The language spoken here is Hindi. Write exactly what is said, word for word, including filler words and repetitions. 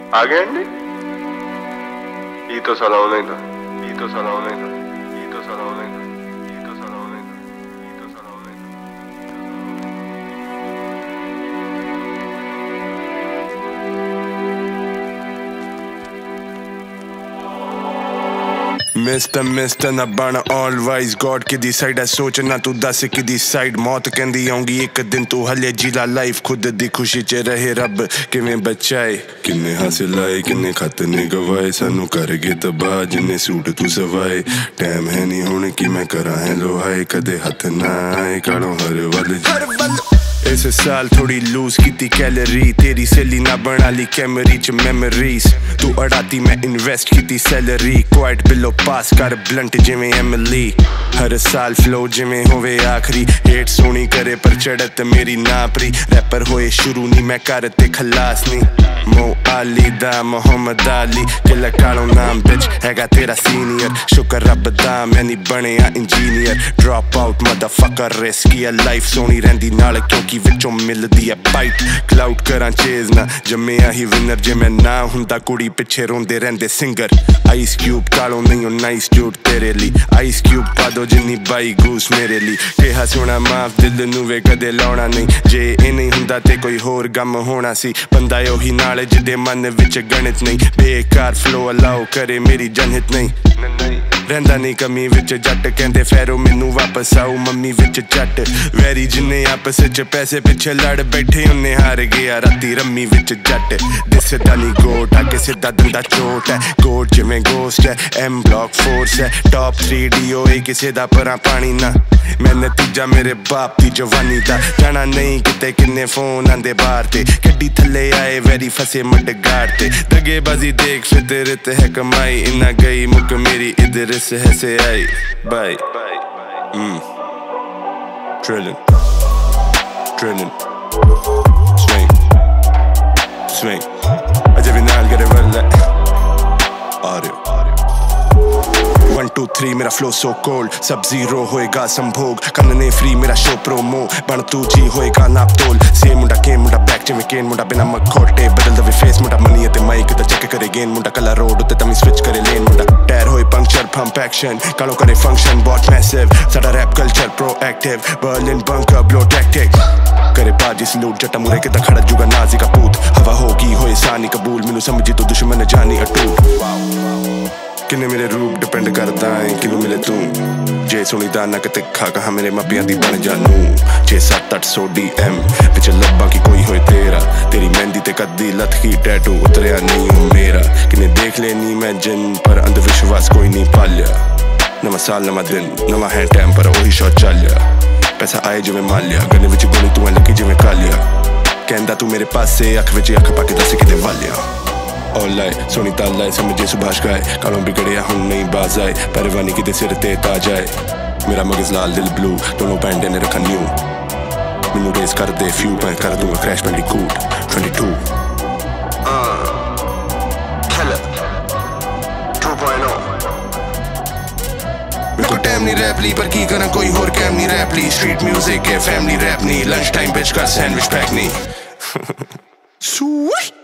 आ गए अंडी? ये तो साला होना ही था, ये तो साला होना ही था, ये तो साला होना ही था, ये तो साला होना ही था, ये तो साला होना ही था। मिस्टर मिस्टर ना बन ऑल वाइज गॉड किदी साइड है सोचना तू दस किदी साइड मौत कहंदी आऊंगी एक दिन तू हले जीला लाइफ खुद दी खुशी च रहे रब किवें बचाए किन्ने हासिल आए किन्ने खत ने गवाए सानू कर गए तबाह जिन्ने सूट तू सवाए टाइम है नहीं हुण कि मैं करा है लोहाए कदे हथ ना आए कालों हर वल इस साल थोड़ी लूज की कैलरी तेरी सैली ना बना ली कैमरी च मेमोरीज तू अड़ाती मैं इन्वेस्ट की सैलरी क्वाइट बिलो पास कर ब्लंट जिवें एमली हर साल फ्लो जिवें होवे आखरी हेट सोनी करे पर चढ़त मेरी नापरी रैपर होए शुरू नहीं मैं करते खलास नहीं मो आली दा मोहम्मद अली किला कालो नाम बिच हैगा तेरा सीनियर शुक्र रब दा मैं नहीं बनिया engineer drop out motherfucker risky है लाइफ सोनी रहंदी नाल क्योंकि विचों मिलदी है बाइट क्लाउड करां चेज ना जम्मिया ही विनर जे मैं ना हुंदा कुड़ी पिछे रोंदे रहंदे सिंगर आइस क्यूब कालो नहीं हो नाइस ड्यूड तेरे ली आइस क्यूब पा दो जिन्नी बाई गूस मेरे ली कहा सोना माफ दिल नू वे कदे लाउणा नहीं जे ए नहीं हुंदा ते कोई होर गम होना सी बंदा ओही नाल जिदे मन विच गणित नहीं बेकार फ्लो अलाउ करे मेरी जनहित नहीं रहंदा नहीं कमी विच जट कहंदे फैरो मैनू वापस आऊ मम्मी विच जट वैरी जिन्ने आपस च पैसे पिछे लड़ बैठे उन्ने हार गया राती रम्मी विच जट दिसदा नहीं गोट आके सीधा दंदा चोट है गोट जिवें गोस्ट है एम ब्लॉक फोर्स है टॉप थ्री डी ओ ए किसे दा परा पानी ना मैं नतीजा मेरे बाप दी जवानी दा जाना नहीं किते किन्ने फोन आंदे बाहर ते गड्डी थल्ले आए वैरी फसे मड गाड़ ते दगेबाजी देख फितरत है कमाई इना गई मुक मेरी इधर से है से आई बाय mm. Drilling Drilling Swing Swing Ajay भी नाल करे वल्ले Audio वन टू थ्री मेरा फ्लो सो कोल्ड सब जीरो होएगा संभोग कन्ने फ्री मेरा शो प्रोमो बन तू जी होएगा नाप तोल से मुंडा के मुंडा बैक जिवें केन मुंडा बिना मखोटे बदल दवे फेस मुंडा मनी ते माइक ते चेक करे गेन मुंडा कला रोड ते तमी स्विच करे लेन मुंडा टायर होए पंक्चर पंप एक्शन कालो करे फंक्शन बॉट मैसिव साडा rap culture proactive Berlin bunker blow tactic करे बाजी सलूट जटा मुरे के खड़ा जुगा नाजी का पूत हवा होगी होए सानी कबूल मैनू समझी तो दुश्मन जानी अटूट किन्ने मेरे रूप डिपेंड करता है किनू मिले तू जे सुनी दाना के तिखा कहा मेरे मापियां दी बन जानू छे सत्त अठ सौ डी एम पिछ लब्बा की कोई होए तेरा तेरी मेहंदी ते कद्दी लथ की टैटू उतरिया नहीं हूं मेरा किन्ने देख लेनी मैं जिन पर अंधविश्वास कोई नहीं पालिया नवा साल नवा दिन नवा है टाइम पर वही शॉट चलिया पैसा आए जिवें मालिया गने विच गोली तू लगी जिवें कालिया कहंदा तू मेरे पासे अख विच अख पाके दस किते वालिया ऑनलाइन सोनी तालाए समझे सुभाष गाए कालों बिगड़िया हुन नहीं बाज आए परवानी की सिर ते ताज आए मेरा मगज लाल दिल ब्लू दोनों बैंड ने रखा न्यू मैनू रेस कर दे फ्यू मैं कर दूंगा क्रैश बैंडिकूट ट्वेंटी टू मेरे को टाइम नहीं रैप ली पर की करा कोई होर कैम नहीं रैप ली स्ट्रीट म्यूजिक है फैमिली रैप नहीं लंच टाइम बेच कर सैंडविच पैक नहीं